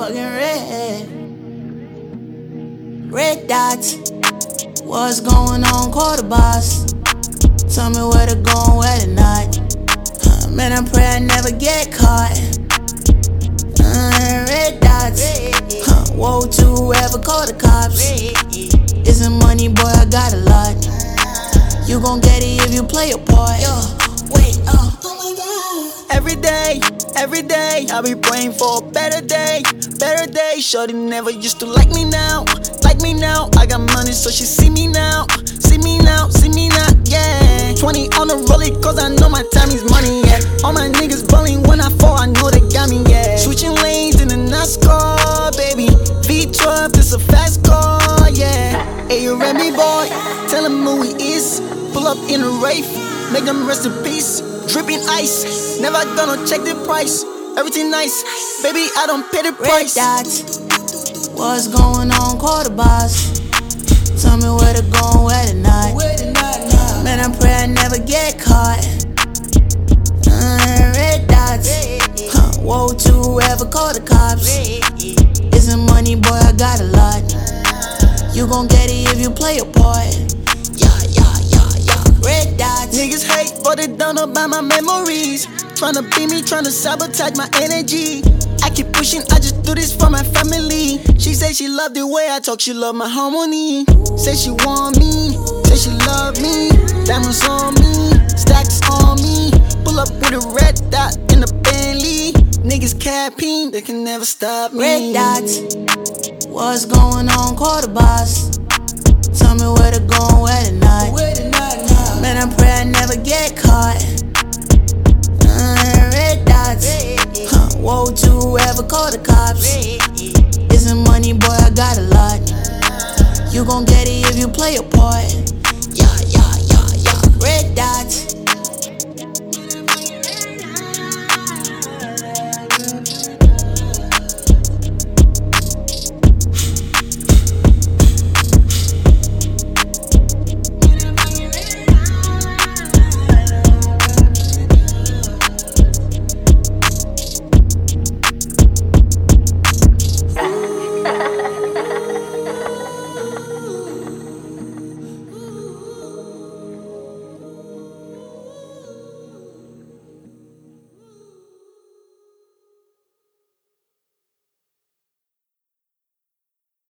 motherfucking red dots. What's going on, quarter boss? Tell me where to go and where to not. Man, I pray I never get caught. Red dots. Whoa, to whoever call the cops. Isn't money, boy, I got a lot. You gon' get it if you play your part. Wait, oh my God. Every day, I be praying for a better day. Shorty never used to like me now. I got money, so she see me now, yeah. 20 on the rollie, cause I know my time is money, yeah. All my niggas ballin' when I fall, I know they got me, yeah. Switching lanes in the NASCAR, baby. V12, this a fast car, yeah. Hey, you Remy boy, tell him who he is. Pull up in a Wraith, make them rest in peace. Dripping ice, never gonna check the price. Everything nice, baby, I don't pay the price. Red dots. What's going on, quarter boss? Tell me where to go and where to not. Man, I pray I never get caught. Red dots. Whoa, to whoever call the cops. Isn't money, boy, I got a lot. You gon' get it if you play your part. Yeah. Red dots. Niggas hate, but they don't know about my memories. Tryna beat me, tryna sabotage my energy. I keep pushing, I just do this for my family. She say she love the way I talk, she love my harmony. Say she want me, say she love me. Diamonds on me, stacks on me. Pull up with a red dot in the Bentley. Niggas capping, they can never stop me. Red dots. What's going on, quarter boss? Tell me where to go and where to not. Man, I pray I never get caught. Red dots. Whoa, to whoever call the cops. Isn't money, boy, I got a lot. You gon' get it if you play your part. Yeah. Red dots.